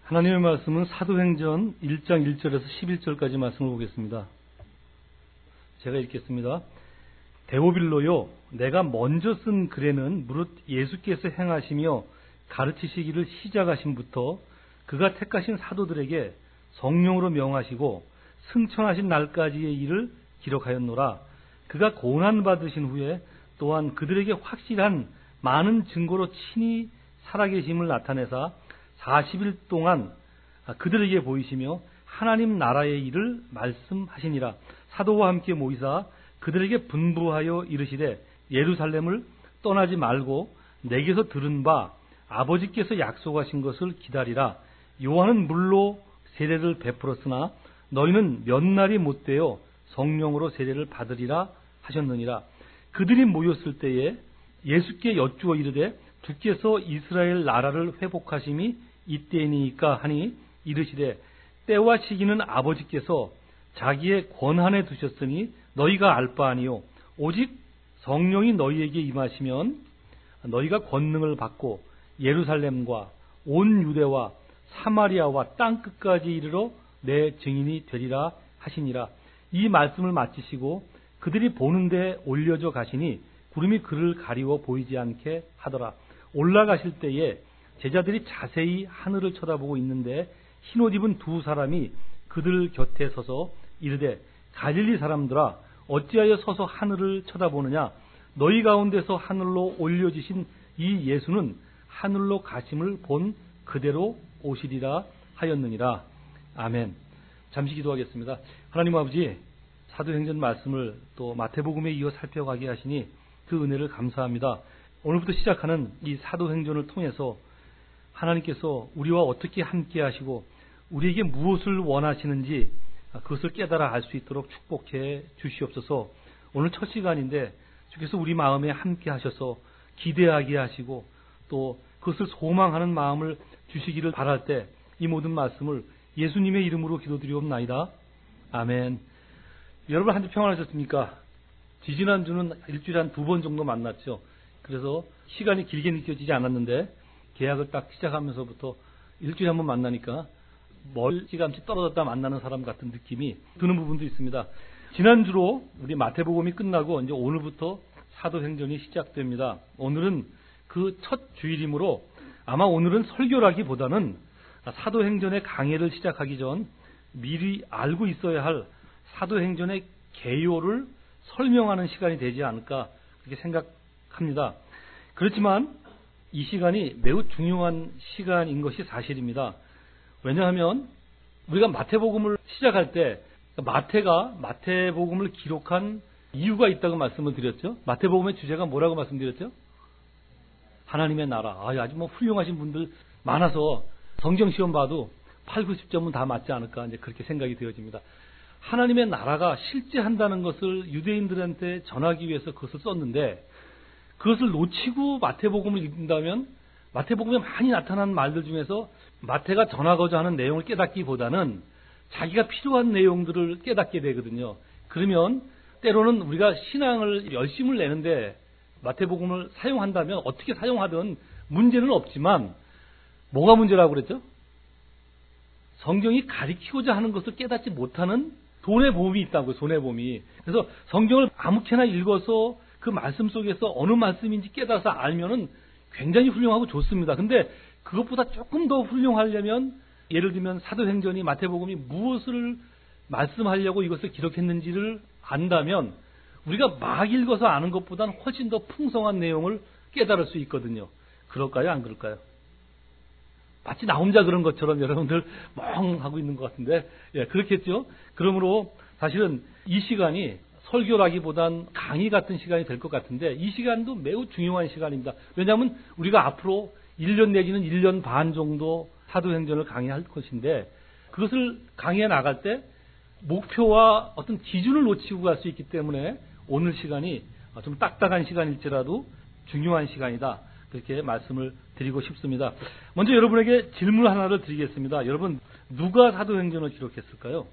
하나님의 말씀은 사도행전 1장 1절에서 11절까지 말씀을 보겠습니다. 제가 읽겠습니다. 데오빌로요, 내가 먼저 쓴 글에는 무릇 예수께서 행하시며 가르치시기를 시작하심부터 그가 택하신 사도들에게 성령으로 명하시고 승천하신 날까지의 일을 기록하였노라. 그가 고난받으신 후에 또한 그들에게 확실한 많은 증거로 친히 살아계심을 나타내사 40일 동안 그들에게 보이시며 하나님 나라의 일을 말씀하시니라. 사도와 함께 모이사 그들에게 분부하여 이르시되 예루살렘을 떠나지 말고 내게서 들은 바 아버지께서 약속하신 것을 기다리라. 요한은 물로 세례를 베풀었으나 너희는 몇 날이 못되어 성령으로 세례를 받으리라 하셨느니라. 그들이 모였을 때에 예수께 여쭈어 이르되 주께서 이스라엘 나라를 회복하심이 이때이니까 하니 이르시되 때와 시기는 아버지께서 자기의 권한에 두셨으니 너희가 알 바 아니요 오직 성령이 너희에게 임하시면 너희가 권능을 받고 예루살렘과 온 유대와 사마리아와 땅 끝까지 이르러 내 증인이 되리라 하시니라. 이 말씀을 마치시고 그들이 보는데 올려져 가시니 구름이 그를 가리워 보이지 않게 하더라. 올라가실 때에 제자들이 자세히 하늘을 쳐다보고 있는데 흰옷 입은 두 사람이 그들 곁에 서서 이르되 갈릴리 사람들아 어찌하여 서서 하늘을 쳐다보느냐. 너희 가운데서 하늘로 올려지신 이 예수는 하늘로 가심을 본 그대로 오시리라 하였느니라. 아멘. 잠시 기도하겠습니다. 하나님 아버지, 사도행전 말씀을 또 마태복음에 이어 살펴가게 하시니 그 은혜를 감사합니다. 오늘부터 시작하는 이 사도행전을 통해서 하나님께서 우리와 어떻게 함께 하시고 우리에게 무엇을 원하시는지 그것을 깨달아 알 수 있도록 축복해 주시옵소서. 오늘 첫 시간인데 주께서 우리 마음에 함께 하셔서 기대하게 하시고 또 그것을 소망하는 마음을 주시기를 바랄 때 이 모든 말씀을 예수님의 이름으로 기도드리옵나이다. 아멘. 여러분 한 주 평안하셨습니까? 지지난주는 일주일에 한 2번 정도 만났죠. 그래서 시간이 길게 느껴지지 않았는데 계약을 딱 시작하면서부터 일주일에 한 번 만나니까 멀찌감치 떨어졌다 만나는 사람 같은 느낌이 드는 부분도 있습니다. 지난주로 우리 마태복음이 끝나고 이제 오늘부터 사도행전이 시작됩니다. 오늘은 그 첫 주일이므로 아마 오늘은 설교라기보다는 사도행전의 강해를 시작하기 전 미리 알고 있어야 할 사도행전의 개요를 설명하는 시간이 되지 않을까 그렇게 생각합니다. 그렇지만 이 시간이 매우 중요한 시간인 것이 사실입니다. 왜냐하면 우리가 마태복음을 시작할 때 마태가 마태복음을 기록한 이유가 있다고 말씀을 드렸죠. 마태복음의 주제가 뭐라고 말씀드렸죠? 하나님의 나라. 아주 뭐 훌륭하신 분들 많아서 성경 시험 봐도 8, 90점은 다 맞지 않을까 이제 그렇게 생각이 되어집니다. 하나님의 나라가 실제 한다는 것을 유대인들한테 전하기 위해서 그것을 썼는데 그것을 놓치고 마태복음을 읽는다면 마태복음에 많이 나타난 말들 중에서 마태가 전하고자 하는 내용을 깨닫기보다는 자기가 필요한 내용들을 깨닫게 되거든요. 그러면 때로는 우리가 신앙을 열심을 내는데 마태복음을 사용한다면 어떻게 사용하든 문제는 없지만 뭐가 문제라고 그랬죠? 성경이 가리키고자 하는 것을 깨닫지 못하는 손해보험이 있다고요. 손해보험이. 그래서 성경을 아무렇게나 읽어서 그 말씀 속에서 어느 말씀인지 깨달아서 알면은 굉장히 훌륭하고 좋습니다. 근데 그것보다 조금 더 훌륭하려면 예를 들면 사도행전이 마태복음이 무엇을 말씀하려고 이것을 기록했는지를 안다면 우리가 막 읽어서 아는 것보다는 훨씬 더 풍성한 내용을 깨달을 수 있거든요. 그럴까요? 안 그럴까요? 마치 나 혼자 그런 것처럼 여러분들 멍 하고 있는 것 같은데 그렇겠죠. 그러므로 사실은 이 시간이 설교라기보단 강의 같은 시간이 될 것 같은데 이 시간도 매우 중요한 시간입니다. 왜냐하면 우리가 앞으로 1년 내지는 1년 반 정도 사도행전을 강의할 것인데 그것을 강의해 나갈 때 목표와 어떤 기준을 놓치고 갈 수 있기 때문에 오늘 시간이 좀 딱딱한 시간일지라도 중요한 시간이다. 그렇게 말씀을 드리고 싶습니다. 먼저 여러분에게 질문 하나를 드리겠습니다. 여러분 누가 사도행전을 기록했을까요?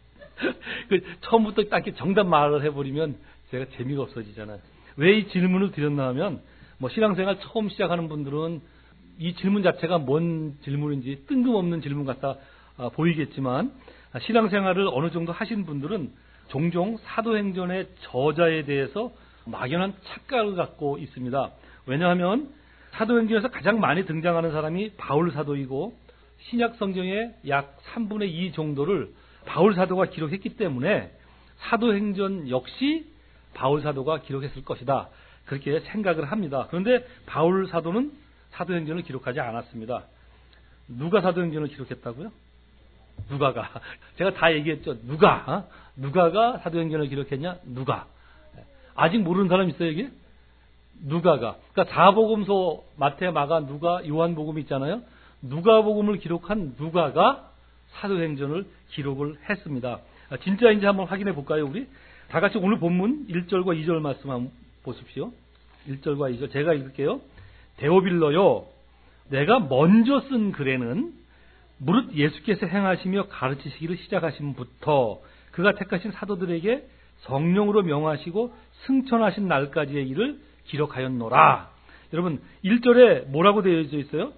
처음부터 딱 정답 말을 해버리면 제가 재미가 없어지잖아요. 왜 이 질문을 드렸나 하면 신앙생활 처음 시작하는 분들은 이 질문 자체가 뭔 질문인지 뜬금없는 질문 같다 보이겠지만 신앙생활을 어느 정도 하신 분들은 종종 사도행전의 저자에 대해서 막연한 착각을 갖고 있습니다. 왜냐하면 사도행전에서 가장 많이 등장하는 사람이 바울 사도이고 신약 성경의 약 3분의 2 정도를 바울 사도가 기록했기 때문에 사도행전 역시 바울 사도가 기록했을 것이다. 그렇게 생각을 합니다. 그런데 바울 사도는 사도행전을 기록하지 않았습니다. 누가 사도행전을 기록했다고요? 누가가. 제가 다 얘기했죠. 누가가 사도행전을 기록했냐? 누가. 아직 모르는 사람 있어요, 여기? 누가가. 그러니까 사복음서 마태, 마가, 누가, 요한복음이 있잖아요. 누가복음을 기록한 누가가 사도행전을 기록을 했습니다. 진짜인지 한번 확인해 볼까요, 우리? 다 같이 오늘 본문 1절과 2절 말씀 한번 보십시오. 1절과 2절 제가 읽을게요. 데오빌로요, 내가 먼저 쓴 글에는 무릇 예수께서 행하시며 가르치시기를 시작하심부터 그가 택하신 사도들에게 성령으로 명하시고 승천하신 날까지의 일을 기록하였노라. 여러분 1절에 뭐라고 되어져 있어요?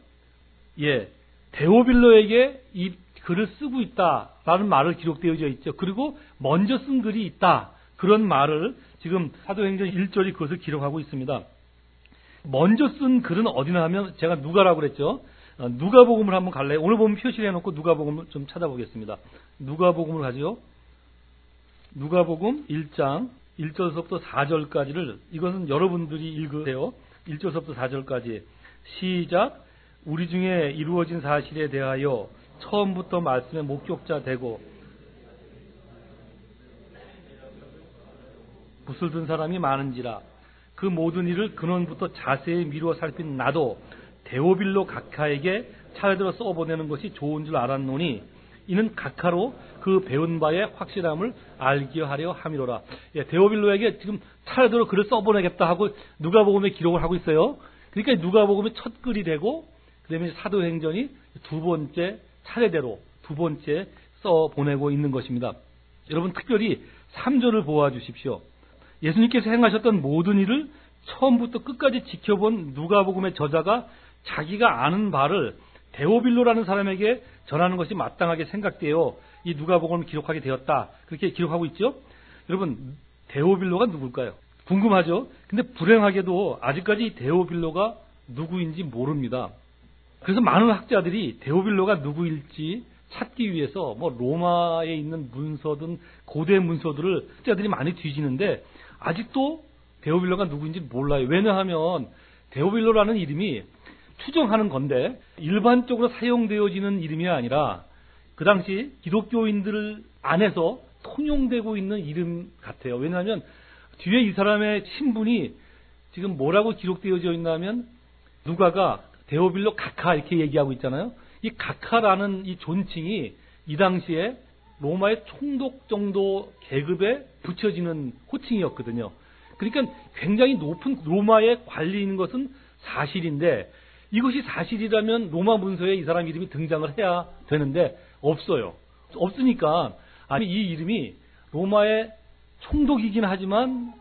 데오빌로에게 이 글을 쓰고 있다라는 말을 기록되어져 있죠. 그리고 먼저 쓴 글이 있다. 그런 말을 지금 사도행전 1절이 그것을 기록하고 있습니다. 먼저 쓴 글은 어디나 하면 제가 누가라고 그랬죠. 누가복음을 한번 갈래요? 오늘 보면 표시를 해놓고 누가복음을 좀 찾아보겠습니다. 누가복음을 가죠. 누가복음 1장 1절서부터 4절까지를 이것은 여러분들이 읽으세요. 1절서부터 4절까지 시작. 우리 중에 이루어진 사실에 대하여 처음부터 말씀의 목격자 되고 붓을 든 사람이 많은지라 그 모든 일을 근원부터 자세히 미루어 살핀 나도 데오빌로 각하에게 차례대로 써보내는 것이 좋은 줄 알았노니 이는 각하로 그 배운 바의 확실함을 알게 하려 함이로라. 데오빌로에게 지금 차례대로 글을 써보내겠다 하고 누가복음에 기록을 하고 있어요. 그러니까 누가복음이 첫 글이 되고 그다음에 사도행전이 두 번째 차례대로 두 번째 써보내고 있는 것입니다. 여러분 특별히 3절을 보아주십시오. 예수님께서 행하셨던 모든 일을 처음부터 끝까지 지켜본 누가복음의 저자가 자기가 아는 바를 데오빌로라는 사람에게 전하는 것이 마땅하게 생각되어 이 누가복음을 기록하게 되었다. 그렇게 기록하고 있죠. 여러분 데오빌로가 누굴까요? 궁금하죠? 근데 불행하게도 아직까지 데오빌로가 누구인지 모릅니다. 그래서 많은 학자들이 데오빌로가 누구일지 찾기 위해서 로마에 있는 문서든 고대 문서들을 학자들이 많이 뒤지는데 아직도 데오빌로가 누구인지 몰라요. 왜냐하면 데오빌로라는 이름이 추정하는 건데 일반적으로 사용되어지는 이름이 아니라 그 당시 기독교인들 안에서 통용되고 있는 이름 같아요. 왜냐하면 뒤에 이 사람의 신분이 지금 뭐라고 기록되어져 있냐면 누가가 데오빌로 각하 이렇게 얘기하고 있잖아요. 이 각하라는 이 존칭이 이 당시에 로마의 총독 정도 계급에 붙여지는 호칭이었거든요. 그러니까 굉장히 높은 로마의 관리인 것은 사실인데 이것이 사실이라면 로마 문서에 이 사람 이름이 등장을 해야 되는데 없어요. 없으니까 아니 이 이름이 로마의 총독이긴 하지만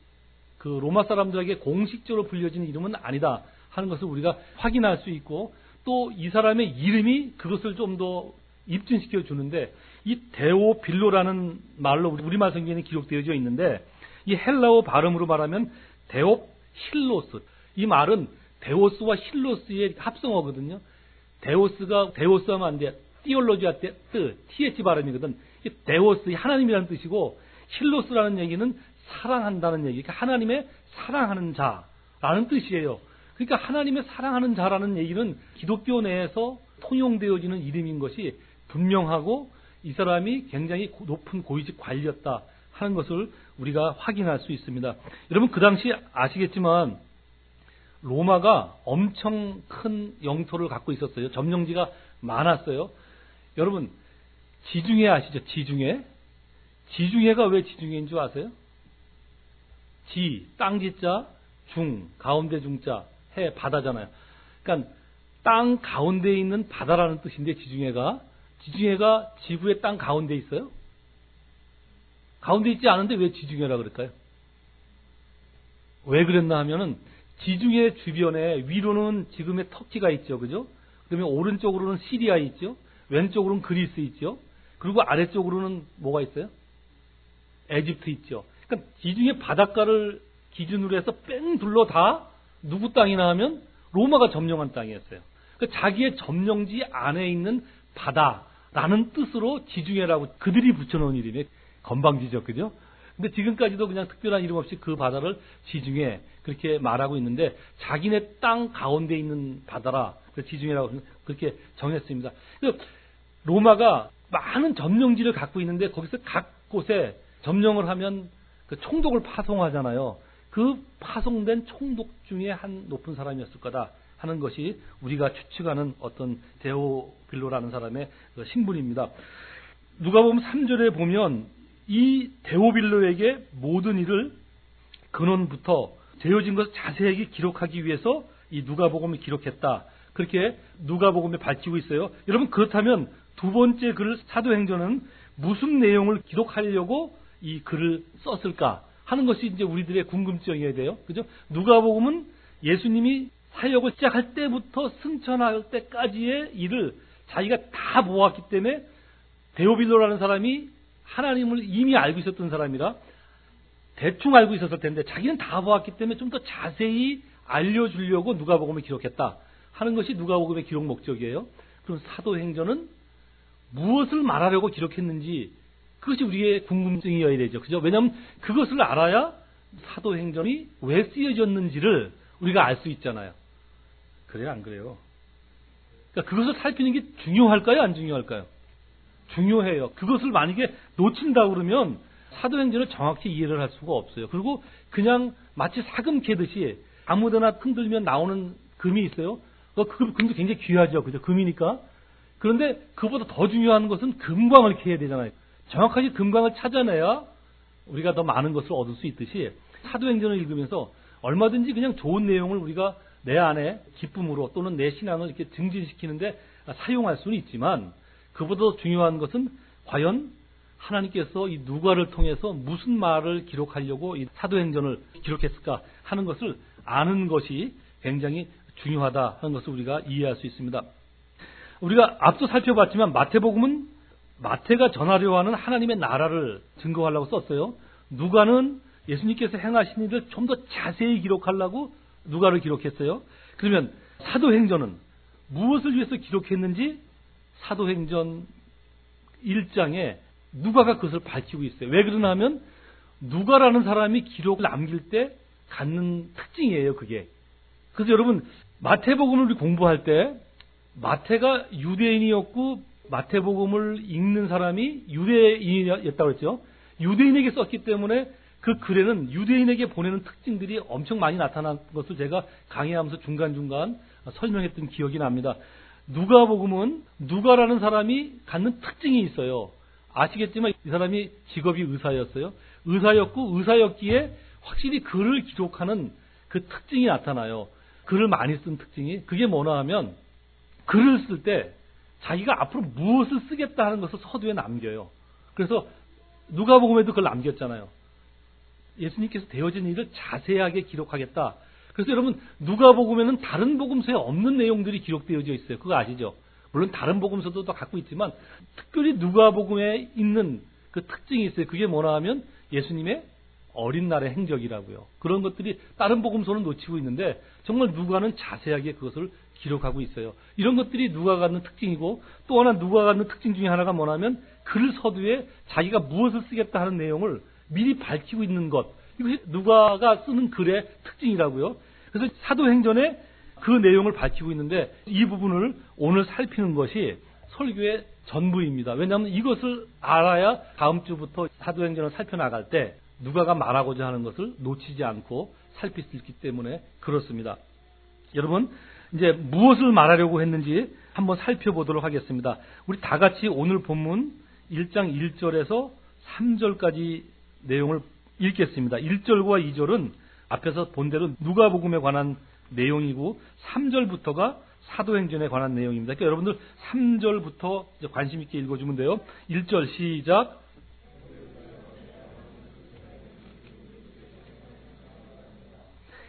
그 로마 사람들에게 공식적으로 불려지는 이름은 아니다 하는 것을 우리가 확인할 수 있고 또 이 사람의 이름이 그것을 좀 더 입증시켜 주는데 이 데오빌로라는 말로 우리말 성경에 기록되어져 있는데 이 헬라어 발음으로 말하면 데오힐로스. 이 말은 데오스와 힐로스의 합성어거든요. 데오스 하면 안 돼. 티올로지아 뜻, TH 발음이거든. 이 데오스, 하나님이라는 뜻이고 힐로스라는 얘기는 사랑한다는 얘기. 그러니까 하나님의 사랑하는 자라는 뜻이에요. 그러니까 하나님의 사랑하는 자라는 얘기는 기독교 내에서 통용되어지는 이름인 것이 분명하고 이 사람이 굉장히 높은 고위직 관리였다 하는 것을 우리가 확인할 수 있습니다. 여러분 그 당시 아시겠지만 로마가 엄청 큰 영토를 갖고 있었어요. 점령지가 많았어요. 여러분 지중해 아시죠? 지중해가 왜 지중해인 줄 아세요? 땅지자, 가운데 중자, 해, 바다잖아요. 그러니까 땅 가운데에 있는 바다라는 뜻인데 지중해가 지구의 땅 가운데 있어요? 가운데 있지 않은데 왜 지중해라 그럴까요? 왜 그랬나 하면은 지중해 주변에 위로는 지금의 터키가 있죠. 그죠? 그다음에 오른쪽으로는 시리아 있죠. 왼쪽으로는 그리스 있죠. 그리고 아래쪽으로는 뭐가 있어요? 에집트 있죠. 그러니까 지중해 바닷가를 기준으로 해서 뺑 둘러 다 누구 땅이나 하면 로마가 점령한 땅이었어요. 그러니까 자기의 점령지 안에 있는 바다라는 뜻으로 지중해라고 그들이 붙여놓은 이름이 건방지죠. 그죠? 근데 지금까지도 그냥 특별한 이름 없이 그 바다를 지중해 그렇게 말하고 있는데 자기네 땅 가운데 있는 바다라 지중해라고 그렇게 정했습니다. 로마가 많은 점령지를 갖고 있는데 거기서 각 곳에 점령을 하면 그 총독을 파송하잖아요. 그 파송된 총독 중에 한 높은 사람이었을 거다 하는 것이 우리가 추측하는 어떤 데오빌로라는 사람의 그 신분입니다. 누가복음 3절에 보면 이 데오빌로에게 모든 일을 근원부터 되어진 것을 자세하게 기록하기 위해서 이 누가복음을 기록했다. 그렇게 누가복음에 밝히고 있어요. 여러분 그렇다면 두 번째 글 사도행전은 무슨 내용을 기록하려고 이 글을 썼을까 하는 것이 이제 우리들의 궁금증이어야 돼요. 그죠? 누가복음은 예수님이 사역을 시작할 때부터 승천할 때까지의 일을 자기가 다 보았기 때문에 데오빌로라는 사람이 하나님을 이미 알고 있었던 사람이라 대충 알고 있었을 텐데 자기는 다 보았기 때문에 좀 더 자세히 알려주려고 누가복음을 기록했다 하는 것이 누가복음의 기록 목적이에요. 그럼 사도행전은 무엇을 말하려고 기록했는지 그것이 우리의 궁금증이어야 되죠. 그죠? 왜냐하면 그것을 알아야 사도행전이 왜 쓰여졌는지를 우리가 알 수 있잖아요. 그래요? 안 그래요? 그러니까 그것을 살피는 게 중요할까요? 안 중요할까요? 중요해요. 그것을 만약에 놓친다 그러면 사도행전을 정확히 이해를 할 수가 없어요. 그리고 그냥 마치 사금 캐듯이 아무데나 흔들면 나오는 금이 있어요. 그 금도 굉장히 귀하죠. 그죠? 금이니까. 그런데 그보다 더 중요한 것은 금광을 캐야 되잖아요. 정확하게 금광을 찾아내야 우리가 더 많은 것을 얻을 수 있듯이 사도행전을 읽으면서 얼마든지 그냥 좋은 내용을 우리가 내 안에 기쁨으로 또는 내 신앙을 이렇게 증진시키는데 사용할 수는 있지만 그보다 더 중요한 것은 과연 하나님께서 이 누가를 통해서 무슨 말을 기록하려고 이 사도행전을 기록했을까 하는 것을 아는 것이 굉장히 중요하다 하는 것을 우리가 이해할 수 있습니다. 우리가 앞서 살펴봤지만 마태복음은 마태가 전하려 하는 하나님의 나라를 증거하려고 썼어요. 누가는 예수님께서 행하신 일을 좀 더 자세히 기록하려고 누가를 기록했어요. 그러면 사도행전은 무엇을 위해서 기록했는지 사도행전 1장에 누가가 그것을 밝히고 있어요. 왜 그러나 하면 누가라는 사람이 기록을 남길 때 갖는 특징이에요. 그게. 그래서 여러분 마태복음을 우리 공부할 때 마태가 유대인이었고 마태복음을 읽는 사람이 유대인이었다고 했죠. 유대인에게 썼기 때문에 그 글에는 유대인에게 보내는 특징들이 엄청 많이 나타난 것을 제가 강의하면서 중간중간 설명했던 기억이 납니다. 누가복음은 누가라는 사람이 갖는 특징이 있어요. 아시겠지만 이 사람이 직업이 의사였어요. 의사였고 의사였기에 확실히 글을 기록하는 그 특징이 나타나요. 글을 많이 쓴 특징이. 그게 뭐냐 하면 글을 쓸 때 자기가 앞으로 무엇을 쓰겠다 하는 것을 서두에 남겨요. 그래서 누가복음에도 그걸 남겼잖아요. 예수님께서 되어진 일을 자세하게 기록하겠다. 그래서 여러분 누가복음에는 다른 복음서에 없는 내용들이 기록되어져 있어요. 그거 아시죠? 물론 다른 복음서도 다 갖고 있지만 특별히 누가복음에 있는 그 특징이 있어요. 그게 뭐냐 하면 예수님의 어린 날의 행적이라고요. 그런 것들이 다른 복음서는 놓치고 있는데 정말 누가는 자세하게 그것을 기록하고 있어요. 이런 것들이 누가가 갖는 특징이고 또 하나 누가가 갖는 특징 중에 하나가 뭐냐면 글 서두에 자기가 무엇을 쓰겠다 하는 내용을 미리 밝히고 있는 것. 이것이 누가가 쓰는 글의 특징이라고요. 그래서 사도행전에 그 내용을 밝히고 있는데 이 부분을 오늘 살피는 것이 설교의 전부입니다. 왜냐하면 이것을 알아야 다음 주부터 사도행전을 살펴나갈 때 누가가 말하고자 하는 것을 놓치지 않고 살필 수 있기 때문에 그렇습니다. 여러분 이제 무엇을 말하려고 했는지 한번 살펴보도록 하겠습니다. 우리 다 같이 오늘 본문 1장 1절에서 3절까지 내용을 읽겠습니다. 1절과 2절은 앞에서 본 대로 누가복음에 관한 내용이고 3절부터가 사도행전에 관한 내용입니다. 그러니까 여러분들 3절부터 관심 있게 읽어주면 돼요. 1절 시작.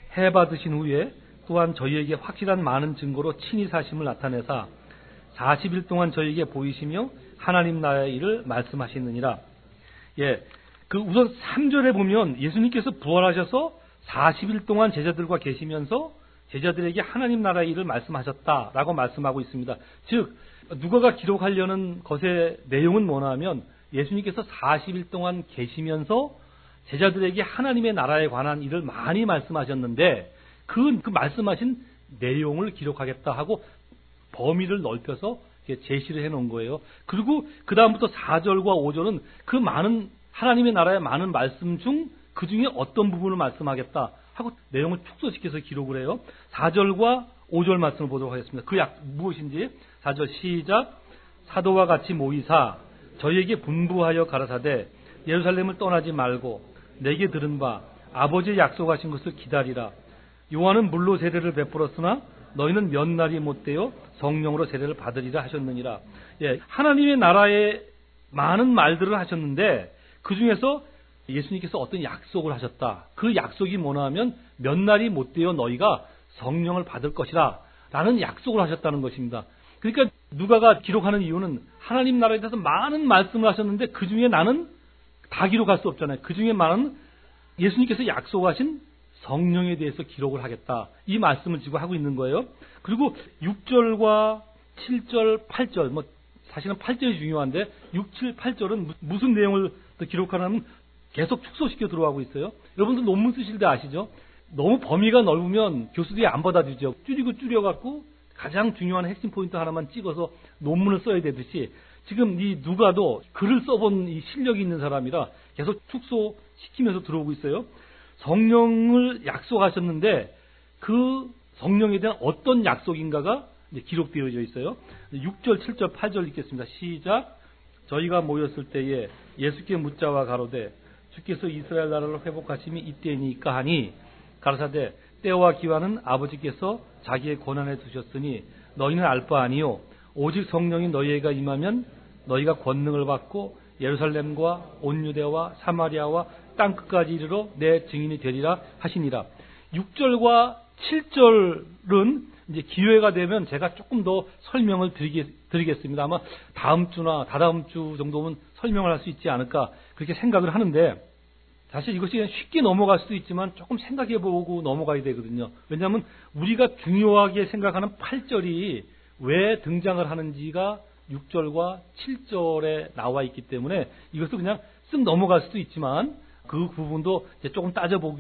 해받으신 후에 또한 저희에게 확실한 많은 증거로 친히 사심을 나타내사 40일 동안 저희에게 보이시며 하나님 나라의 일을 말씀하시느니라. 예, 우선 3절에 보면 예수님께서 부활하셔서 40일 동안 제자들과 계시면서 제자들에게 하나님 나라의 일을 말씀하셨다라고 말씀하고 있습니다. 즉 누가가 기록하려는 것의 내용은 뭐냐면 예수님께서 40일 동안 계시면서 제자들에게 하나님의 나라에 관한 일을 많이 말씀하셨는데 그 말씀하신 내용을 기록하겠다 하고 범위를 넓혀서 제시를 해놓은 거예요. 그리고 그 다음부터 4절과 5절은 그 많은 하나님의 나라의 많은 말씀 중 그 중에 어떤 부분을 말씀하겠다 하고 내용을 축소시켜서 기록을 해요. 4절과 5절 말씀을 보도록 하겠습니다. 무엇인지 4절 시작. 사도와 같이 모이사 저희에게 분부하여 가라사대 예루살렘을 떠나지 말고 내게 들은 바 아버지의 약속하신 것을 기다리라. 요한은 물로 세례를 베풀었으나 너희는 몇 날이 못되어 성령으로 세례를 받으리라 하셨느니라. 예, 하나님의 나라에 많은 말들을 하셨는데 그 중에서 예수님께서 어떤 약속을 하셨다. 그 약속이 뭐냐 하면 몇 날이 못되어 너희가 성령을 받을 것이라 라는 약속을 하셨다는 것입니다. 그러니까 누가가 기록하는 이유는 하나님 나라에 대해서 많은 말씀을 하셨는데 그 중에 나는 다 기록할 수 없잖아요. 그 중에 많은 예수님께서 약속하신 성령에 대해서 기록을 하겠다. 이 말씀을 지금 하고 있는 거예요. 그리고 6절과 7절, 8절, 사실은 8절이 중요한데 6, 7, 8절은 무슨 내용을 기록하냐면 계속 축소시켜 들어가고 있어요. 여러분들 논문 쓰실 때 아시죠? 너무 범위가 넓으면 교수들이 안 받아주죠. 줄여갖고 가장 중요한 핵심 포인트 하나만 찍어서 논문을 써야 되듯이 지금 이 누가도 글을 써본 이 실력이 있는 사람이라 계속 축소시키면서 들어오고 있어요. 성령을 약속하셨는데 그 성령에 대한 어떤 약속인가가 기록되어져 있어요. 6절, 7절, 8절 읽겠습니다. 시작. 저희가 모였을 때에 예수께 묻자와 가로되 주께서 이스라엘 나라를 회복하심이 이때니까 하니 가라사대 때와 기한은 아버지께서 자기의 권한에 두셨으니 너희는 알 바 아니요 오직 성령이 너희에게 임하면 너희가 권능을 받고 예루살렘과 온 유대와 사마리아와 땅끝까지 이르러 내 증인이 되리라 하시니라. 6절과 7절은 이제 기회가 되면 제가 조금 더 설명을 드리겠습니다. 아마 다음 주나 다다음 주 정도면 설명을 할 수 있지 않을까 그렇게 생각을 하는데 사실 이것이 그냥 쉽게 넘어갈 수도 있지만 조금 생각해보고 넘어가야 되거든요. 왜냐하면 우리가 중요하게 생각하는 8절이 왜 등장을 하는지가 6절과 7절에 나와 있기 때문에 이것도 그냥 쓱 넘어갈 수도 있지만 그 부분도 이제 조금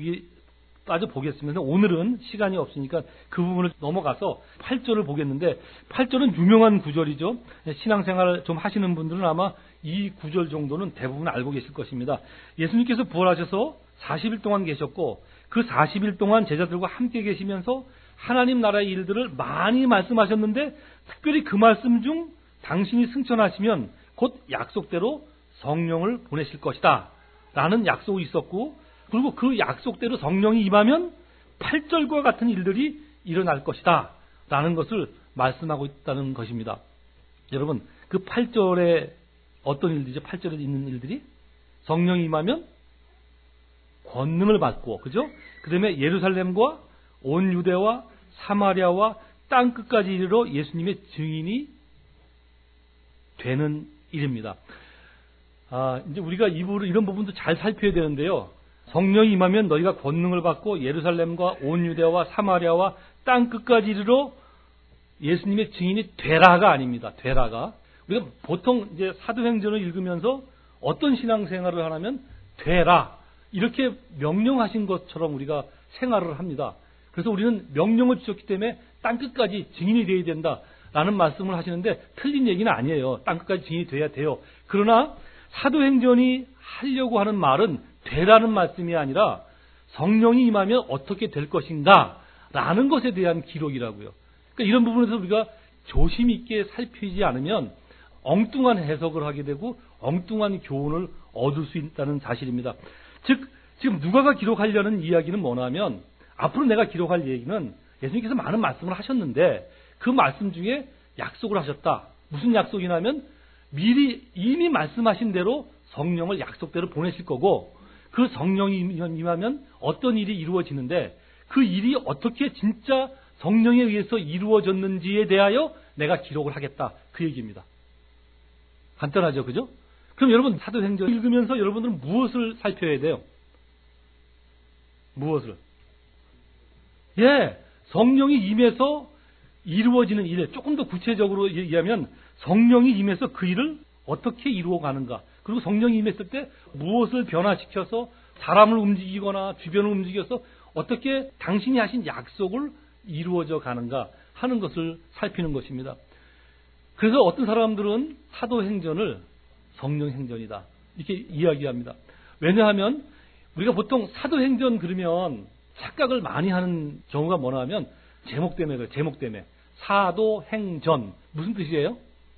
따져보겠습니다. 오늘은 시간이 없으니까 그 부분을 넘어가서 8절을 보겠는데 8절은 유명한 구절이죠. 신앙생활을 좀 하시는 분들은 아마 이 구절 정도는 대부분 알고 계실 것입니다. 예수님께서 부활하셔서 40일 동안 계셨고 그 40일 동안 제자들과 함께 계시면서 하나님 나라의 일들을 많이 말씀하셨는데 특별히 그 말씀 중 당신이 승천하시면 곧 약속대로 성령을 보내실 것이다 라는 약속이 있었고 그리고 그 약속대로 성령이 임하면 8절과 같은 일들이 일어날 것이다 라는 것을 말씀하고 있다는 것입니다. 여러분 그 8절에 어떤 일들이죠? 8절에 있는 일들이 성령이 임하면 권능을 받고 그죠? 그 다음에 예루살렘과 온 유대와 사마리아와 땅끝까지 이르러 예수님의 증인이 되는 일입니다. 이제 우리가 이런 부분도 잘 살펴야 되는데요. 성령이 임하면 너희가 권능을 받고 예루살렘과 온 유대와 사마리아와 땅끝까지 이르러 예수님의 증인이 되라가 아닙니다. 되라가. 우리가 보통 이제 사도행전을 읽으면서 어떤 신앙생활을 하냐면 되라 이렇게 명령하신 것처럼 우리가 생활을 합니다. 그래서 우리는 명령을 주셨기 때문에 땅끝까지 증인이 되어야 된다라는 말씀을 하시는데 틀린 얘기는 아니에요. 땅끝까지 증인이 돼야 돼요. 그러나 사도행전이 하려고 하는 말은 되라는 말씀이 아니라 성령이 임하면 어떻게 될 것인가 라는 것에 대한 기록이라고요. 그러니까 이런 부분에서 우리가 조심 있게 살피지 않으면 엉뚱한 해석을 하게 되고 엉뚱한 교훈을 얻을 수 있다는 사실입니다. 즉 지금 누가가 기록하려는 이야기는 뭐냐면 앞으로 내가 기록할 얘기는 예수님께서 많은 말씀을 하셨는데 그 말씀 중에 약속을 하셨다. 무슨 약속이냐면 미리 이미 말씀하신 대로 성령을 약속대로 보내실 거고 그 성령이 임하면 어떤 일이 이루어지는데 그 일이 어떻게 진짜 성령에 의해서 이루어졌는지에 대하여 내가 기록을 하겠다. 그 얘기입니다. 간단하죠, 그죠? 그럼 여러분 사도행전 읽으면서 여러분들은 무엇을 살펴야 돼요? 무엇을? 성령이 임해서 이루어지는 일, 조금 더 구체적으로 얘기하면 성령이 임해서 그 일을 어떻게 이루어가는가, 그리고 성령이 임했을 때 무엇을 변화시켜서 사람을 움직이거나 주변을 움직여서 어떻게 당신이 하신 약속을 이루어져 가는가 하는 것을 살피는 것입니다. 그래서 어떤 사람들은 사도행전을 성령행전이다 이렇게 이야기합니다. 왜냐하면 우리가 보통 사도행전 그러면 착각을 많이 하는 경우가 뭐냐 하면 제목 때문에 그래요. 제목 때문에. 사도행전 무슨 뜻이에요?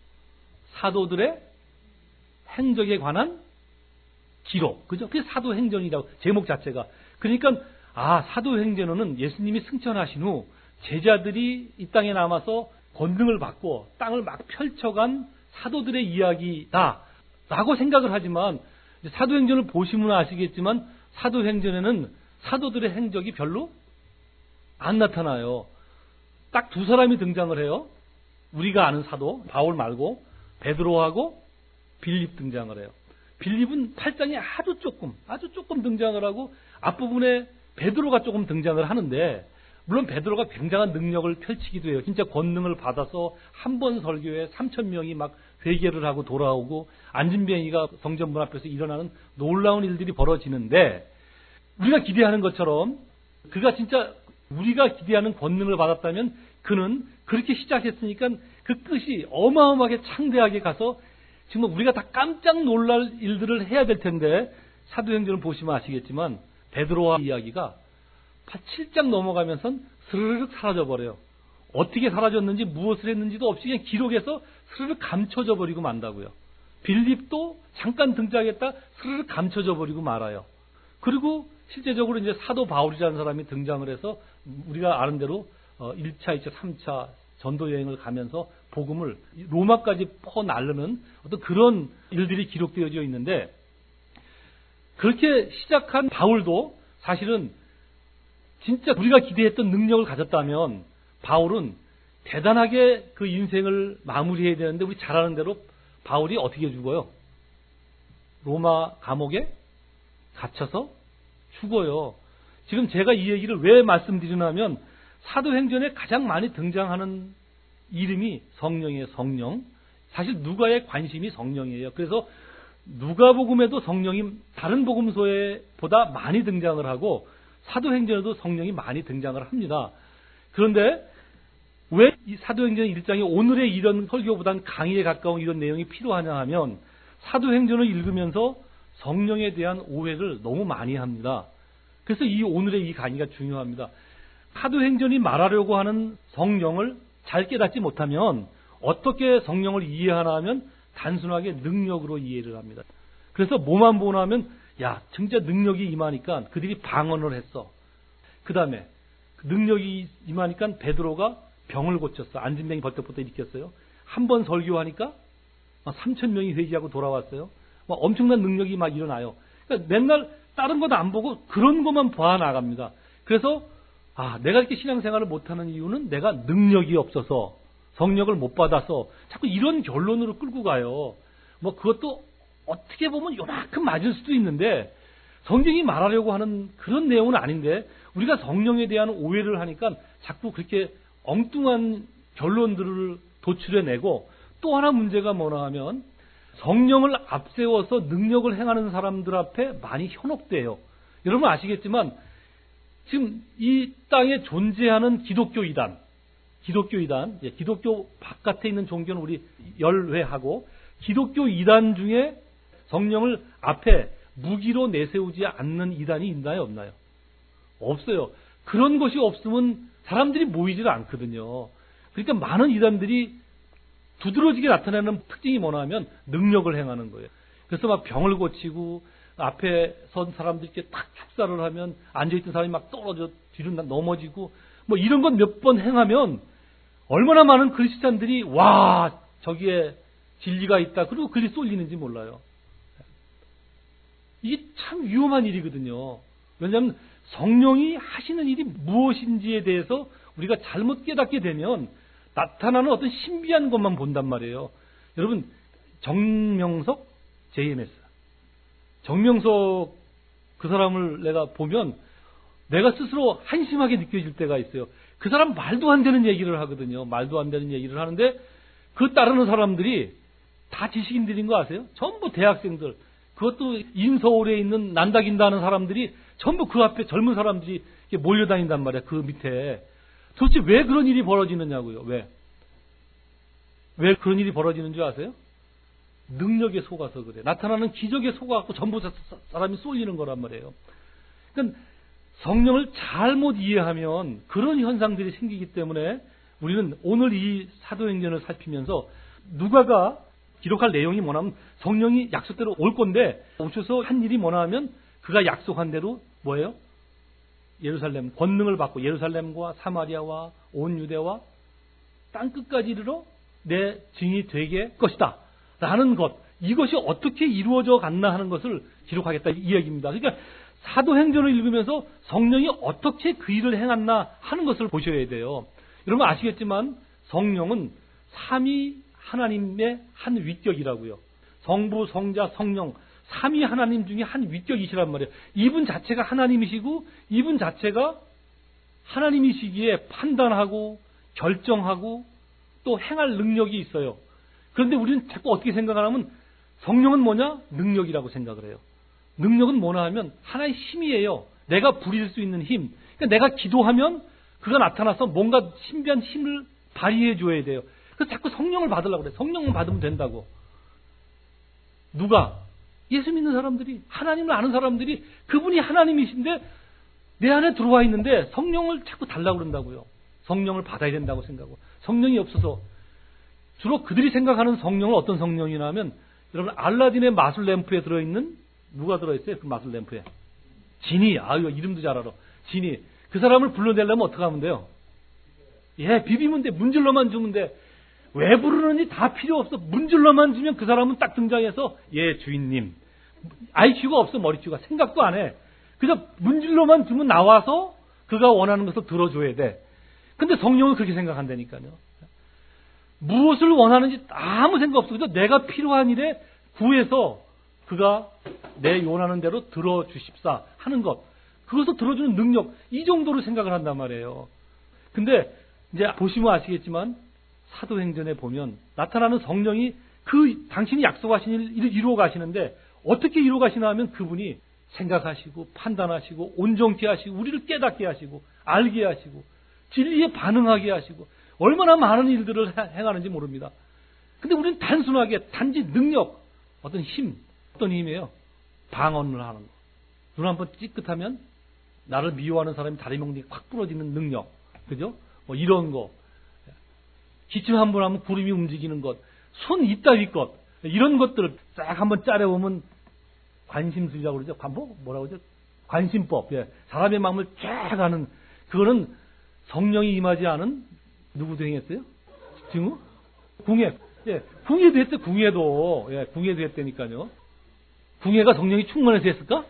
사도들의 행적에 관한 기록, 그죠? 그게 사도행전이라고 제목 자체가. 그러니까 사도행전은 예수님이 승천하신 후 제자들이 이 땅에 남아서 권능을 받고 땅을 막 펼쳐간 사도들의 이야기다라고 생각을 하지만 사도행전을 보시면 아시겠지만 사도행전에는 사도들의 행적이 별로 안 나타나요. 딱 두 사람이 등장을 해요. 우리가 아는 사도 바울 말고 베드로하고 빌립 등장을 해요. 빌립은 8장에 아주 조금 등장을 하고 앞부분에 베드로가 조금 등장을 하는데, 물론 베드로가 굉장한 능력을 펼치기도 해요. 진짜 권능을 받아서 한 번 설교에 3,000명이 막 회개를 하고 돌아오고 안진뱅이가 성전문 앞에서 일어나는 놀라운 일들이 벌어지는데, 우리가 기대하는 것처럼 그가 진짜 우리가 기대하는 권능을 받았다면 그는 그렇게 시작했으니까 그 끝이 어마어마하게 창대하게 가서 정말 우리가 다 깜짝 놀랄 일들을 해야 될 텐데, 사도행전을 보시면 아시겠지만 베드로와 이야기가 7장 넘어가면서 스르륵 사라져버려요. 어떻게 사라졌는지 무엇을 했는지도 없이 그냥 기록에서 스르륵 감춰져 버리고 만다고요. 빌립도 잠깐 등장했다 스르륵 감춰져 버리고 말아요. 그리고 실제적으로 이제 사도 바울이라는 사람이 등장을 해서 우리가 아는 대로 1차, 2차, 3차 전도 여행을 가면서 복음을 로마까지 퍼나르는 어떤 그런 일들이 기록되어져 있는데, 그렇게 시작한 바울도 사실은 진짜 우리가 기대했던 능력을 가졌다면 바울은 대단하게 그 인생을 마무리해야 되는데, 우리 잘 아는 대로 바울이 어떻게 죽어요? 로마 감옥에 갇혀서 죽어요. 지금 제가 이 얘기를 왜 말씀드리냐면 사도행전에 가장 많이 등장하는 이름이 성령이에요. 성령. 사실 누가의 관심이 성령이에요. 그래서 누가복음에도 성령이 다른 복음서에 보다 많이 등장을 하고 사도행전에도 성령이 많이 등장을 합니다. 그런데 왜 이 사도행전 1장이 오늘의 이런 설교보다는 강의에 가까운 이런 내용이 필요하냐 하면, 사도행전을 읽으면서 성령에 대한 오해를 너무 많이 합니다. 그래서 오늘의 이 강의가 중요합니다. 사도행전이 말하려고 하는 성령을 잘 깨닫지 못하면 어떻게 성령을 이해하나 하면 단순하게 능력으로 이해를 합니다. 그래서 뭐만 보나 하면 진짜 능력이 임하니까 그들이 방언을 했어. 그 다음에 능력이 임하니까 베드로가 병을 고쳤어. 안진뱅이 벌떡벌떡 일으켰어요. 한 번 설교하니까 3,000명이 회개하고 돌아왔어요. 엄청난 능력이 막 일어나요. 그러니까 맨날 다른 것도 안 보고 그런 것만 봐 나갑니다. 그래서 내가 이렇게 신앙생활을 못하는 이유는 내가 능력이 없어서, 성령을 못 받아서, 자꾸 이런 결론으로 끌고 가요. 그것도 어떻게 보면 요만큼 맞을 수도 있는데 성경이 말하려고 하는 그런 내용은 아닌데, 우리가 성령에 대한 오해를 하니까 자꾸 그렇게 엉뚱한 결론들을 도출해내고, 또 하나 문제가 뭐냐 하면 성령을 앞세워서 능력을 행하는 사람들 앞에 많이 현혹돼요. 여러분 아시겠지만 지금 이 땅에 존재하는 기독교 이단, 기독교 바깥에 있는 종교는 우리 열외하고, 기독교 이단 중에 성령을 앞에 무기로 내세우지 않는 이단이 있나요, 없나요? 없어요. 그런 것이 없으면 사람들이 모이질 않거든요. 그러니까 많은 이단들이 두드러지게 나타내는 특징이 뭐냐면 능력을 행하는 거예요. 그래서 막 병을 고치고 앞에 선 사람들께 탁 축사를 하면 앉아있던 사람이 막 떨어져 뒤로 넘어지고 이런 것 몇 번 행하면 얼마나 많은 그리스도인들이 저기에 진리가 있다 그리고 글이 쏠리는지 몰라요. 이게 참 위험한 일이거든요. 왜냐하면 성령이 하시는 일이 무엇인지에 대해서 우리가 잘못 깨닫게 되면 나타나는 어떤 신비한 것만 본단 말이에요. 여러분, 정명석 JMS. 정명석 그 사람을 내가 보면 내가 스스로 한심하게 느껴질 때가 있어요. 그 사람 말도 안 되는 얘기를 하거든요. 말도 안 되는 얘기를 하는데 그 따르는 사람들이 다 지식인들인 거 아세요? 전부 대학생들. 그것도 인서울에 있는 난다긴다 하는 사람들이 전부 그 앞에 젊은 사람들이 몰려다닌단 말이야. 그 밑에. 도대체 왜 그런 일이 벌어지느냐고요. 왜 그런 일이 벌어지는 줄 아세요? 능력에 속아서 그래. 나타나는 기적에 속아갖고 전부 사람이 쏠리는 거란 말이에요. 그러니까 성령을 잘못 이해하면 그런 현상들이 생기기 때문에 우리는 오늘 이 사도행전을 살피면서 누가가 기록할 내용이 뭐냐면 성령이 약속대로 올 건데 오셔서 한 일이 뭐냐 하면 그가 약속한 대로 뭐예요? 예루살렘 권능을 받고 예루살렘과 사마리아와 온 유대와 땅끝까지 이르러 내 증인이 되게 할 것이다 라는 것, 이것이 어떻게 이루어져 갔나 하는 것을 기록하겠다 이 얘기입니다. 그러니까 사도행전을 읽으면서 성령이 어떻게 그 일을 행했나 하는 것을 보셔야 돼요. 여러분 아시겠지만 성령은 삼위 하나님의 한 위격이라고요. 성부, 성자, 성령 삼위 하나님 중에 한 위격이시란 말이에요. 이분 자체가 하나님이시고 이분 자체가 하나님이시기에 판단하고 결정하고 또 행할 능력이 있어요. 그런데 우리는 자꾸 어떻게 생각하냐면 성령은 뭐냐? 능력이라고 생각을 해요. 능력은 뭐냐 하면 하나의 힘이에요. 내가 부릴 수 있는 힘. 그러니까 내가 기도하면 그가 나타나서 뭔가 신비한 힘을 발휘해 줘야 돼요. 그래서 자꾸 성령을 받으려고 그래. 성령을 받으면 된다고. 누가? 예수 믿는 사람들이, 하나님을 아는 사람들이 그분이 하나님이신데 내 안에 들어와 있는데 성령을 자꾸 달라고 그런다고요. 성령을 받아야 된다고 생각하고. 성령이 없어서 주로 그들이 생각하는 성령은 어떤 성령이냐 하면 여러분 알라딘의 마술 램프에 들어있는 누가 들어있어요? 그 마술 램프에. 지니. 아유 이름도 잘 알아. 지니. 그 사람을 불러내려면 어떻게 하면 돼요? 예, 비비면 돼. 문질러만 주면 돼. 왜 부르는지 다 필요 없어. 문질러만 주면 그 사람은 딱 등장해서 예 주인님. IQ가 없어. 머리큐가. 생각도 안 해. 그냥 문질러만 주면 나와서 그가 원하는 것을 들어줘야 돼. 근데 성령은 그렇게 생각한다니까요. 무엇을 원하는지 아무 생각 없어. 그저 내가 필요한 일에 구해서 그가 내 원하는 대로 들어주십사 하는 것. 그것을 들어주는 능력. 이 정도로 생각을 한단 말이에요. 근데 이제 보시면 아시겠지만 사도행전에 보면 나타나는 성령이 그 당신이 약속하신 일을 이루어 가시는데 어떻게 이루어 가시나 하면 그분이 생각하시고 판단하시고 온전케 하시고 우리를 깨닫게 하시고 알게 하시고 진리에 반응하게 하시고 얼마나 많은 일들을 행하는지 모릅니다. 근데 우리는 단순하게 단지 능력, 어떤 힘, 어떤 힘이에요? 방언을 하는 거. 눈 한번 찌끗하면 나를 미워하는 사람이 다리 멍이 확 부러지는 능력. 그죠? 뭐 이런 거. 기침 한 번 하면 구름이 움직이는 것. 손 이따위 것. 이런 것들을 쫙 한번 짜려보면 관심술이라고 그러죠. 뭐라고 그러죠? 관심법. 예. 사람의 마음을 쫙 하는, 그거는 성령이 임하지 않은 누구도 행했어요? 증우? 궁예. 예. 궁예도 했대, 궁예도. 예. 궁예도 했다니까요. 궁예가 성령이 충만해서 했을까?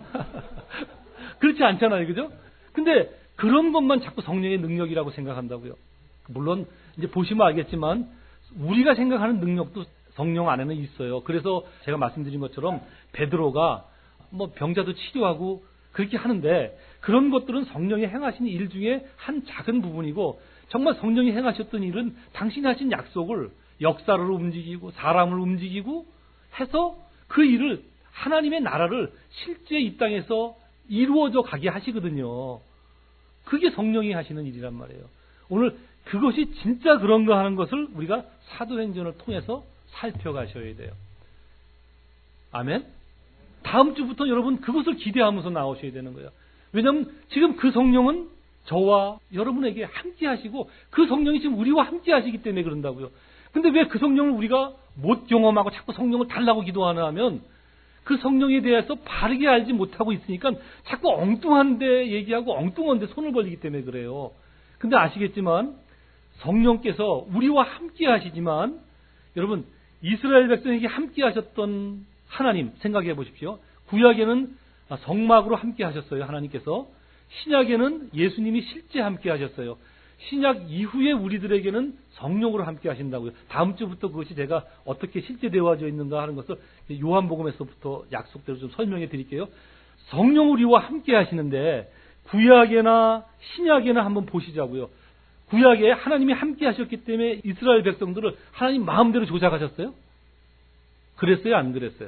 그렇지 않잖아요. 그죠? 근데 그런 것만 자꾸 성령의 능력이라고 생각한다고요. 물론 이제 보시면 알겠지만 우리가 생각하는 능력도 성령 안에는 있어요. 그래서 제가 말씀드린 것처럼 베드로가 뭐 병자도 치료하고 그렇게 하는데 그런 것들은 성령이 행하신 일 중에 한 작은 부분이고 정말 성령이 행하셨던 일은 당신이 하신 약속을 역사를 움직이고 사람을 움직이고 해서 그 일을 하나님의 나라를 실제 이 땅에서 이루어져 가게 하시거든요. 그게 성령이 하시는 일이란 말이에요. 오늘 그것이 진짜 그런가 하는 것을 우리가 사도행전을 통해서 살펴가셔야 돼요. 아멘? 다음 주부터 여러분 그것을 기대하면서 나오셔야 되는 거예요. 왜냐하면 지금 그 성령은 저와 여러분에게 함께 하시고 그 성령이 지금 우리와 함께 하시기 때문에 그런다고요. 근데 왜 그 성령을 우리가 못 경험하고 자꾸 성령을 달라고 기도하나 하면 그 성령에 대해서 바르게 알지 못하고 있으니까 자꾸 엉뚱한데 얘기하고 엉뚱한데 손을 벌리기 때문에 그래요. 근데 아시겠지만 성령께서 우리와 함께 하시지만 여러분 이스라엘 백성에게 함께 하셨던 하나님 생각해 보십시오. 구약에는 성막으로 함께 하셨어요. 하나님께서. 신약에는 예수님이 실제 함께 하셨어요. 신약 이후에 우리들에게는 성령으로 함께 하신다고요. 다음 주부터 그것이 제가 어떻게 실제 되어져 있는가 하는 것을 요한복음에서부터 약속대로 좀 설명해 드릴게요. 성령 우리와 함께 하시는데 구약에나 신약에나 한번 보시자고요. 구약에 하나님이 함께 하셨기 때문에 이스라엘 백성들을 하나님 마음대로 조작하셨어요? 그랬어요? 안 그랬어요?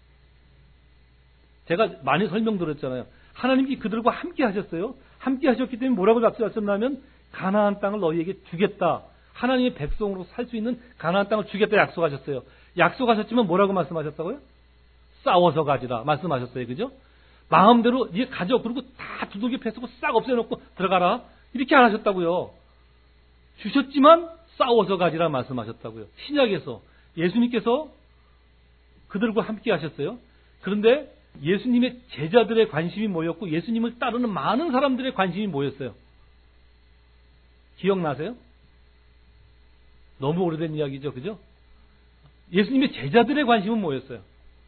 제가 많이 설명드렸잖아요. 하나님이 그들과 함께 하셨어요. 함께 하셨기 때문에 뭐라고 약속하셨냐면 가나안 땅을 너희에게 주겠다. 하나님의 백성으로 살 수 있는 가나안 땅을 주겠다 약속하셨어요. 약속하셨지만 뭐라고 말씀하셨다고요? 싸워서 가지라 말씀하셨어요. 그죠? 마음대로 네 가져. 그리고 다 두들겨 패쓰고 싹 없애놓고 들어가라. 이렇게 안 하셨다고요. 주셨지만 싸워서 가지라 말씀하셨다고요. 신약에서 예수님께서 그들과 함께 하셨어요. 그런데 예수님의 제자들의 관심이 모였고 예수님을 따르는 많은 사람들의 관심이 모였어요. 기억나세요? 너무 오래된 이야기죠. 그죠? 예수님의 제자들의 관심은 뭐였어요?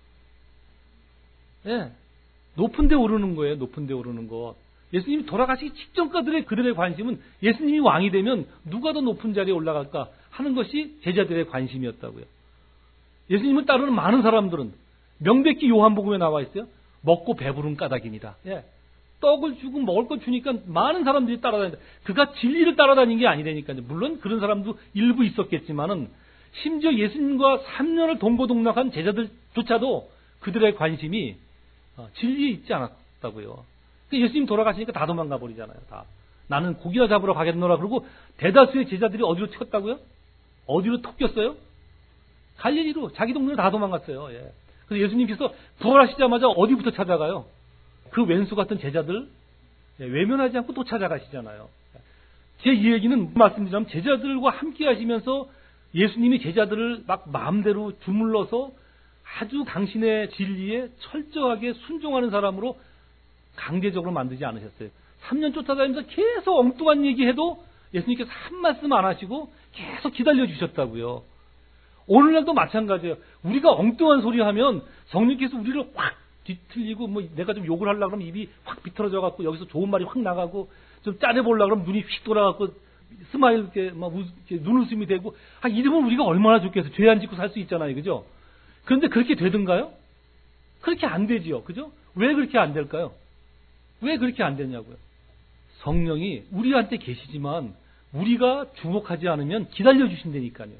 예. 높은 데 오르는 거예요. 높은 데 오르는 거. 예수님이 돌아가시기 직전까지의 그들의 관심은 예수님이 왕이 되면 누가 더 높은 자리에 올라갈까 하는 것이 제자들의 관심이었다고요. 예수님을 따르는 많은 사람들은 명백히 요한복음에 나와 있어요. 먹고 배부른 까닭입니다. 예. 떡을 주고 먹을 걸 주니까 많은 사람들이 따라다닌다. 그가 진리를 따라다닌 게 아니라니까요. 물론 그런 사람도 일부 있었겠지만은 심지어 예수님과 3년을 동고동락한 제자들조차도 그들의 관심이 진리에 있지 않았다고요. 예수님 돌아가시니까 다 도망가 버리잖아요. 다. 나는 고기나 잡으러 가겠노라. 그러고 대다수의 제자들이 어디로 튀었다고요? 어디로 톡겼어요? 갈릴리로. 자기 동네로 다 도망갔어요. 예. 그래서 예수님께서 부활하시자마자 어디부터 찾아가요? 그 왼수 같은 제자들 외면하지 않고 또 찾아가시잖아요. 제 이 얘기는 말씀드리자면 제자들과 함께 하시면서 예수님이 제자들을 막 마음대로 주물러서 아주 당신의 진리에 철저하게 순종하는 사람으로 강제적으로 만들지 않으셨어요. 3년 쫓아다니면서 계속 엉뚱한 얘기해도 예수님께서 한 말씀 안 하시고 계속 기다려 주셨다고요. 오늘날도 마찬가지예요. 우리가 엉뚱한 소리 하면 성령께서 우리를 확 뒤틀리고 뭐 내가 좀 욕을 하려고 그러면 입이 확 비틀어져 갖고 여기서 좋은 말이 확 나가고 좀 짜내 보려고 그러면 눈이 휙 돌아가고 스마일 이렇게 막 눈웃음이 되고 이러면 우리가 얼마나 좋겠어요. 죄 안 짓고 살 수 있잖아요. 그죠? 그런데 그렇게 되던가요? 그렇게 안 되지요. 그죠? 왜 그렇게 안 될까요? 왜 그렇게 안 되냐고요. 성령이 우리한테 계시지만 우리가 주목하지 않으면 기다려 주신다니까요.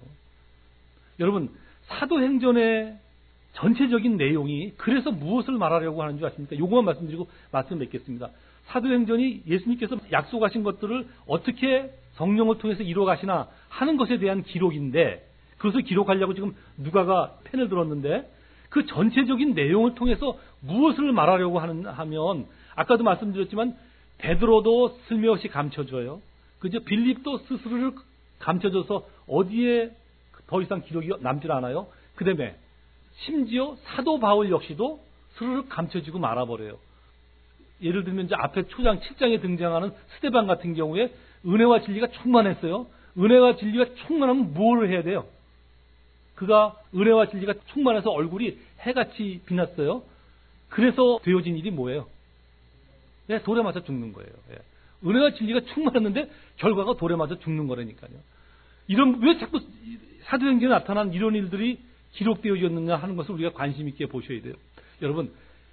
여러분 사도행전의 전체적인 내용이 그래서 무엇을 말하려고 하는 줄 아십니까? 요것만 말씀드리고 말씀 맺겠습니다. 사도행전이 예수님께서 약속하신 것들을 어떻게 성령을 통해서 이루어가시나 하는 것에 대한 기록인데 그것을 기록하려고 지금 누가가 펜을 들었는데 그 전체적인 내용을 통해서 무엇을 말하려고 하면 아까도 말씀드렸지만 베드로도 슬며시 감춰줘요. 그죠? 빌립도 스스로를 감춰줘서 어디에 더 이상 기록이 남질 않아요. 그 다음에 심지어 사도 바울 역시도 스스로를 감춰지고 말아버려요. 예를 들면 이제 앞에 초장 7장에 등장하는 스데반 같은 경우에 은혜와 진리가 충만했어요. 은혜와 진리가 충만하면 뭘 해야 돼요? 그가 은혜와 진리가 충만해서 얼굴이 해같이 빛났어요. 그래서 되어진 일이 뭐예요? 네, 돌에 맞아 죽는 거예요. 예. 은혜와 진리가 충만했는데 결과가 돌에 맞아 죽는 거라니까요. 왜 자꾸 사도행전에 나타난 이런 일들이 기록되어졌느냐 하는 것을 우리가 관심 있게 보셔야 돼요. 여러분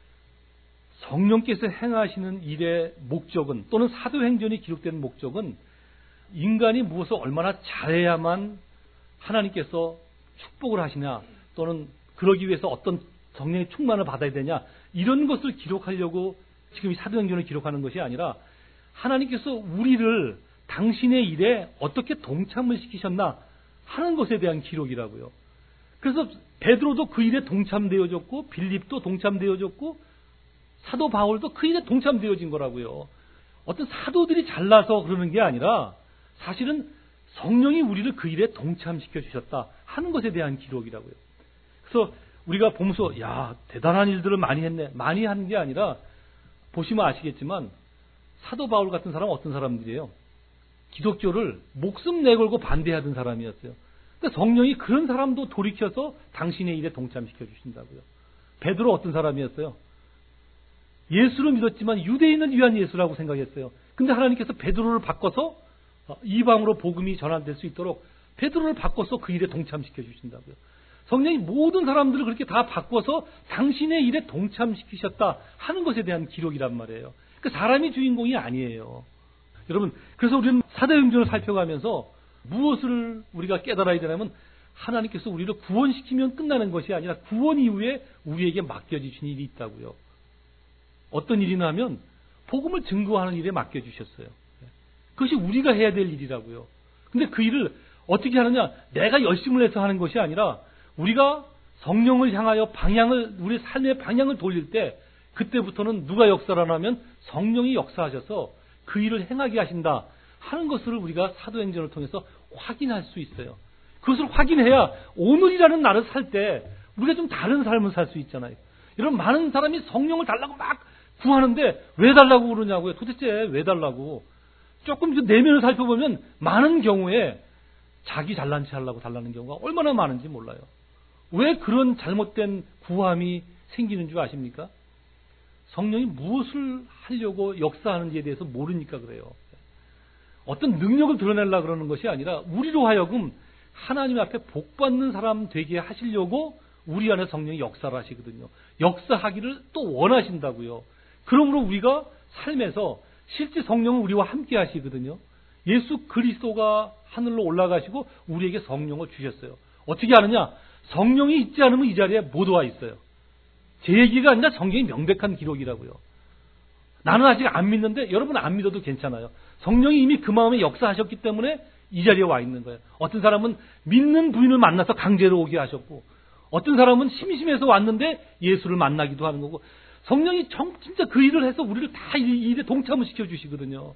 성령께서 행하시는 일의 목적은 또는 사도행전이 기록되는 목적은 인간이 무엇을 얼마나 잘해야만 하나님께서 축복을 하시냐 또는 그러기 위해서 어떤 성령의 충만을 받아야 되냐 이런 것을 기록하려고 지금 이 사도행전을 기록하는 것이 아니라 하나님께서 우리를 당신의 일에 어떻게 동참을 시키셨나 하는 것에 대한 기록이라고요. 그래서 베드로도 그 일에 동참되어졌고 빌립도 동참되어졌고 사도 바울도 그 일에 동참되어진 거라고요. 어떤 사도들이 잘나서 그러는 게 아니라 사실은 성령이 우리를 그 일에 동참시켜 주셨다 하는 것에 대한 기록이라고요. 그래서 우리가 보면서 야 대단한 일들을 많이 했네. 많이 한 게 아니라 보시면 아시겠지만 사도 바울 같은 사람은 어떤 사람들이에요? 기독교를 목숨 내걸고 반대하던 사람이었어요. 그러니까 성령이 그런 사람도 돌이켜서 당신의 일에 동참시켜 주신다고요. 베드로 어떤 사람이었어요? 예수를 믿었지만 유대인을 위한 예수라고 생각했어요. 근데 하나님께서 베드로를 바꿔서 이방으로 복음이 전환될 수 있도록 베드로를 바꿔서 그 일에 동참시켜 주신다고요. 성령이 모든 사람들을 그렇게 다 바꿔서 당신의 일에 동참시키셨다 하는 것에 대한 기록이란 말이에요. 그 사람이 주인공이 아니에요. 여러분, 그래서 우리는 사도행전을 살펴가면서 무엇을 우리가 깨달아야 되냐면 하나님께서 우리를 구원시키면 끝나는 것이 아니라 구원 이후에 우리에게 맡겨주신 일이 있다고요. 어떤 일이냐 하면 복음을 증거하는 일에 맡겨주셨어요. 그것이 우리가 해야 될 일이라고요. 근데 그 일을 어떻게 하느냐? 내가 열심을 해서 하는 것이 아니라 우리가 성령을 향하여 우리 삶의 방향을 돌릴 때 그때부터는 누가 역사를 하냐면 성령이 역사하셔서 그 일을 행하게 하신다 하는 것을 우리가 사도행전을 통해서 확인할 수 있어요. 그것을 확인해야 오늘이라는 날을 살 때 우리가 좀 다른 삶을 살 수 있잖아요. 여러분, 많은 사람이 성령을 달라고 막 구하는데 왜 달라고 그러냐고요. 도대체 왜 달라고. 조금 내면을 살펴보면 많은 경우에 자기 잘난 체 하려고 달라는 경우가 얼마나 많은지 몰라요. 왜 그런 잘못된 구함이 생기는 줄 아십니까? 성령이 무엇을 하려고 역사하는지에 대해서 모르니까 그래요. 어떤 능력을 드러내려고 그러는 것이 아니라 우리로 하여금 하나님 앞에 복받는 사람 되게 하시려고 우리 안에 성령이 역사를 하시거든요. 역사하기를 또 원하신다고요. 그러므로 우리가 삶에서 실제 성령은 우리와 함께 하시거든요. 예수 그리스도가 하늘로 올라가시고 우리에게 성령을 주셨어요. 어떻게 하느냐? 성령이 있지 않으면 이 자리에 못 와 있어요. 제 얘기가 아니라 성경이 명백한 기록이라고요. 나는 아직 안 믿는데 여러분 안 믿어도 괜찮아요. 성령이 이미 그 마음에 역사하셨기 때문에 이 자리에 와 있는 거예요. 어떤 사람은 믿는 부인을 만나서 강제로 오게 하셨고, 어떤 사람은 심심해서 왔는데 예수를 만나기도 하는 거고, 성령이 진짜 그 일을 해서 우리를 다 이 일에 동참을 시켜주시거든요.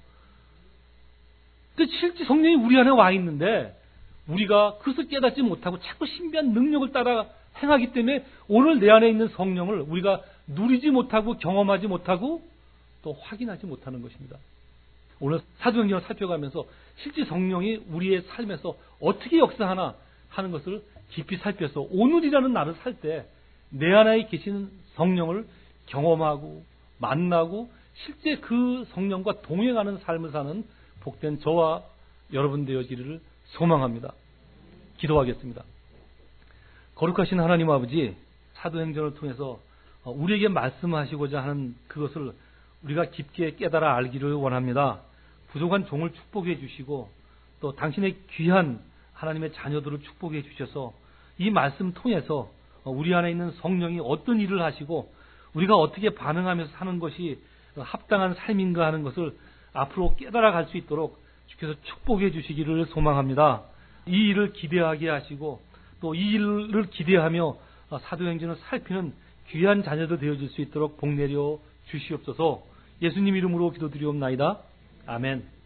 근데 실제 성령이 우리 안에 와 있는데 우리가 그것을 깨닫지 못하고 자꾸 신비한 능력을 따라 행하기 때문에 오늘 내 안에 있는 성령을 우리가 누리지 못하고 경험하지 못하고 또 확인하지 못하는 것입니다. 오늘 사도행전을 살펴가면서 실제 성령이 우리의 삶에서 어떻게 역사하나 하는 것을 깊이 살펴서 오늘이라는 날을 살 때 내 안에 계신 성령을 경험하고 만나고 실제 그 성령과 동행하는 삶을 사는 복된 저와 여러분 되어지기를 소망합니다. 기도하겠습니다. 거룩하신 하나님 아버지, 사도행전을 통해서 우리에게 말씀하시고자 하는 그것을 우리가 깊게 깨달아 알기를 원합니다. 부족한 종을 축복해 주시고 또 당신의 귀한 하나님의 자녀들을 축복해 주셔서 이 말씀 통해서 우리 안에 있는 성령이 어떤 일을 하시고 우리가 어떻게 반응하면서 사는 것이 합당한 삶인가 하는 것을 앞으로 깨달아 갈 수 있도록 주께서 축복해 주시기를 소망합니다. 이 일을 기대하게 하시고 또 이 일을 기대하며 사도행전을 살피는 귀한 자녀들 되어질 수 있도록 복 내려 주시옵소서. 예수님 이름으로 기도드리옵나이다. 아멘.